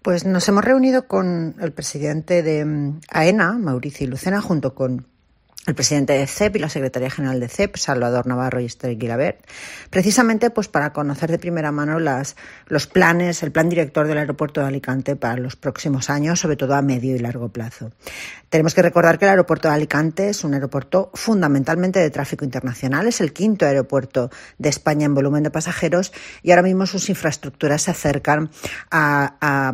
Pues nos hemos reunido con el presidente de AENA, Maurici Lucena, junto con el presidente de CEP y la secretaria general de CEP, Salvador Navarro y Esther Guilabert, precisamente pues para conocer de primera mano los planes, el plan director del aeropuerto de Alicante para los próximos años, sobre todo a medio y largo plazo. Tenemos que recordar que el aeropuerto de Alicante es un aeropuerto fundamentalmente de tráfico internacional, es el quinto aeropuerto de España en volumen de pasajeros y ahora mismo sus infraestructuras se acercan a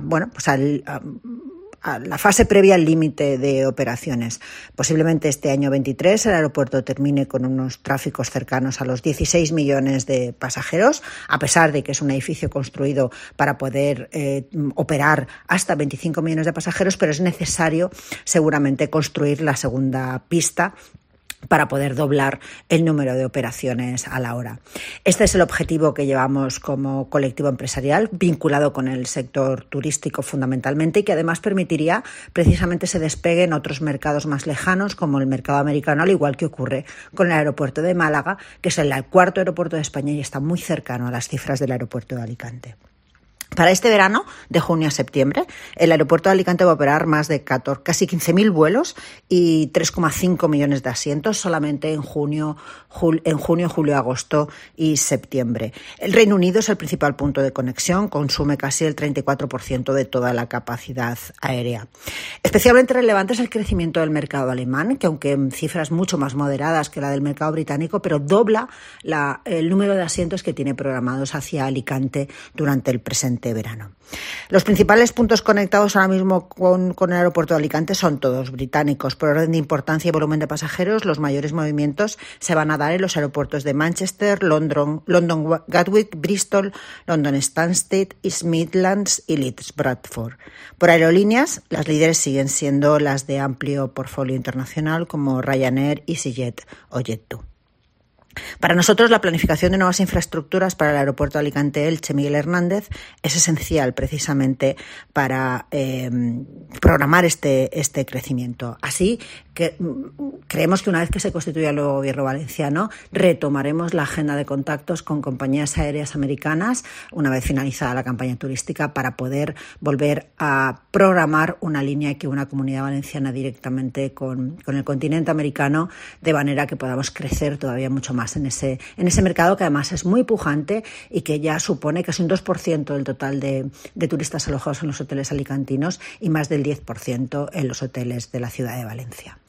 la fase previa al límite de operaciones. Posiblemente este año 23 el aeropuerto termine con unos tráficos cercanos a los 16 millones de pasajeros, a pesar de que es un edificio construido para poder operar hasta 25 millones de pasajeros, pero es necesario seguramente construir la segunda pista para poder doblar el número de operaciones a la hora. Este es el objetivo que llevamos como colectivo empresarial, vinculado con el sector turístico fundamentalmente, y que además permitiría precisamente ese despegue en otros mercados más lejanos, como el mercado americano, al igual que ocurre con el aeropuerto de Málaga, que es el cuarto aeropuerto de España y está muy cercano a las cifras del aeropuerto de Alicante. Para este verano, de junio a septiembre, el aeropuerto de Alicante va a operar más de casi 15.000 vuelos y 3,5 millones de asientos solamente en junio, julio, agosto y septiembre. El Reino Unido es el principal punto de conexión, consume casi el 34% de toda la capacidad aérea. Especialmente relevante es el crecimiento del mercado alemán, que aunque en cifras mucho más moderadas que la del mercado británico, pero dobla el número de asientos que tiene programados hacia Alicante durante el presente verano. Los principales puntos conectados ahora mismo con el aeropuerto de Alicante son todos británicos. Por orden de importancia y volumen de pasajeros, los mayores movimientos se van a dar en los aeropuertos de Manchester, London Gatwick, Bristol, London Stansted, East Midlands y Leeds Bradford. Por aerolíneas, las líderes siguen siendo las de amplio portfolio internacional como Ryanair, EasyJet o Jet2. Para nosotros, la planificación de nuevas infraestructuras para el aeropuerto de Alicante-Elche Miguel Hernández es esencial precisamente para programar este crecimiento. Así que creemos que una vez que se constituya el nuevo gobierno valenciano, retomaremos la agenda de contactos con compañías aéreas americanas una vez finalizada la campaña turística para poder volver a programar una línea que una comunidad valenciana directamente con el continente americano, de manera que podamos crecer todavía mucho más en ese mercado, que además es muy pujante y que ya supone que es un 2% del total de turistas alojados en los hoteles alicantinos y más del 10% en los hoteles de la ciudad de Valencia.